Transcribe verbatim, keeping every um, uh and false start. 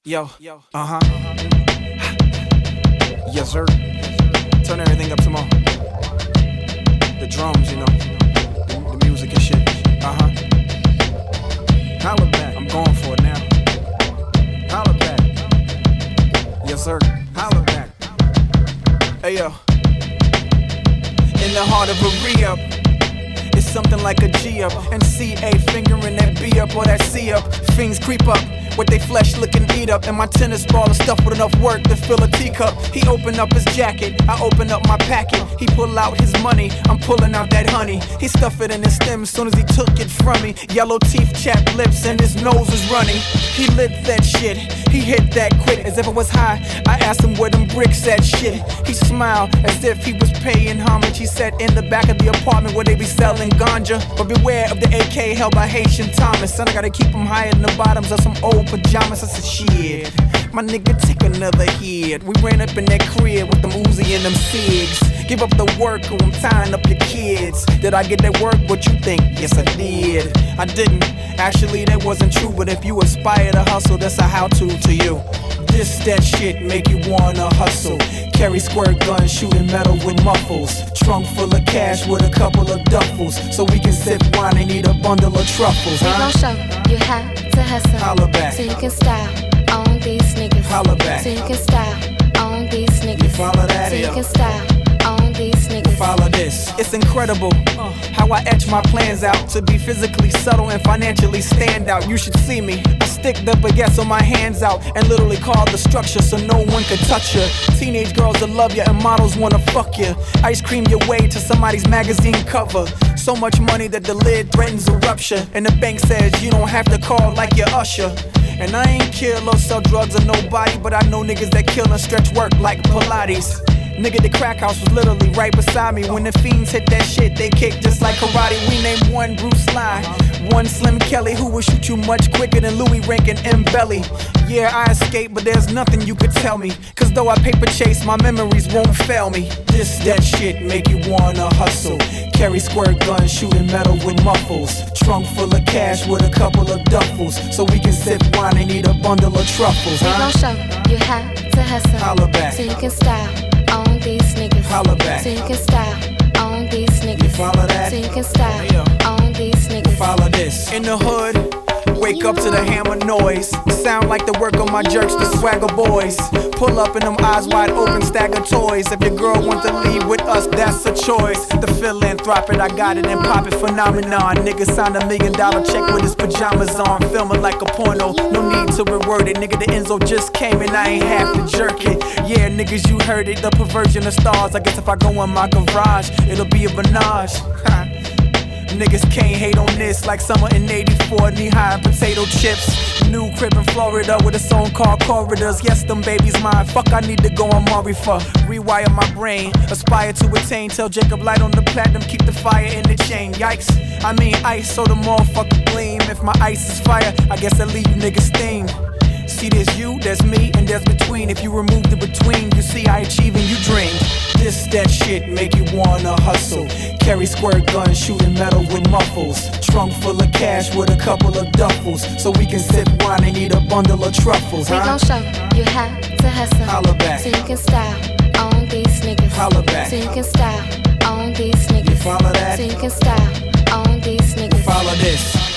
Yo, uh-huh. Yes, sir. Turn everything up tomorrow. The drums, you know. The, the music and shit. Uh-huh. Holla back. I'm going for it now. Holla back. Yes, sir. Holla back. Hey, yo. In the heart of a re-up, it's something like a G up. And C A fingering that B up or that C up. Fiends creep up with they flesh looking beat up, and my tennis ball is stuffed with enough work to fill a teacup. He opened up his jacket, I open up my packet. He pull out his money, I'm pulling out that honey. He stuff it in his stem as soon as he took it from me. Yellow teeth, chapped lips, and his nose was running. He lit that shit, he hit that quick as if it was high. I asked him where them bricks at, shit. He smiled as if he was paying homage. He sat in the back of the apartment where they be selling ganja. But beware of the A K held by Haitian Thomas. Son, I gotta keep him higher than the bottoms of some old pajamas. I said, shit, my nigga, take another hit. We ran up in that crib with them Uzi and them cigs. Give up the work or I'm tying up your kids. Did I get that work? What you think? Yes, I did. I didn't. Actually, that wasn't true. But if you aspire to hustle, that's a how-to to you. This, that shit make you wanna hustle. Carry squirt guns, shooting metal with muffles. Trunk full of cash with a couple of duffels. So we can sip wine and eat a bundle of truffles, We huh? gon' show you how to hustle. Holla back. So you can style on these niggas. Holla back. So you can style on these niggas. You follow that, So you yo? can style on these niggas. Follow this. It's incredible how I etch my plans out to be physically subtle and financially stand out. You should see me. I stick the baguettes on my hands out and literally carve the structure so no one could touch you. Teenage girls that love you and models wanna fuck you. Ice cream your way to somebody's magazine cover. So much money that the lid threatens a rupture. And the bank says you don't have to call like your usher. And I ain't kill or sell drugs or nobody, but I know niggas that kill and stretch work like Pilates. Nigga, the crack house was literally right beside me. When the fiends hit that shit, they kick just like karate. We named one Bruce Lee, one Slim Kelly, who will shoot you much quicker than Louis Rank and M. Belly. Yeah, I escaped, but there's nothing you could tell me. Cause though I paper chase, my memories won't fail me. This, that shit make you wanna hustle. Carry squirt guns, shooting metal with muffles. Trunk full of cash with a couple of duffels. So we can sip wine and eat a bundle of truffles, We huh? gon' show you how to hustle. Holla back. So you can style on these niggas. Holla back. So you can style on these niggas. You follow that? So you can style Yeah. on these niggas. Follow this. In the hood, wake up to the hammer noise. Sound like the work of my jerks, the swagger boys. Pull up in them eyes wide open, stack of toys. If your girl wants to leave with us, that's a choice. The philanthropic, I got it and pop it phenomenon. Nigga signed a million dollar check with his pajamas on, filming like a porno. No need to reword it. Nigga, the Enzo just came and I ain't have to jerk it. Yeah, niggas, you heard it. The perversion of stars. I guess if I go in my garage, it'll be a Benage. Niggas can't hate on this like summer in eighty-four, knee-high potato chips. New crib in Florida with a song called Corridors. Yes, them babies mine. Fuck, I need to go on Maury for. Rewire my brain, aspire to attain. Tell Jacob light on the platinum, keep the fire in the chain. Yikes, I mean ice, so the motherfucker gleam. If my ice is fire, I guess I leave you niggas steamed. See, there's you, there's me, and there's between. If you remove the between, you see I achieve and you dream. This, that shit make you wanna hustle. Carry squirt guns, shooting metal with muffles. Trunk full of cash with a couple of duffels. So we can sip wine and eat a bundle of truffles, We huh? gon' show you how to hustle. Holla back. So you can style on these niggas. Holla back. So you can style on these niggas. You follow that? So you can style on these niggas. Follow this.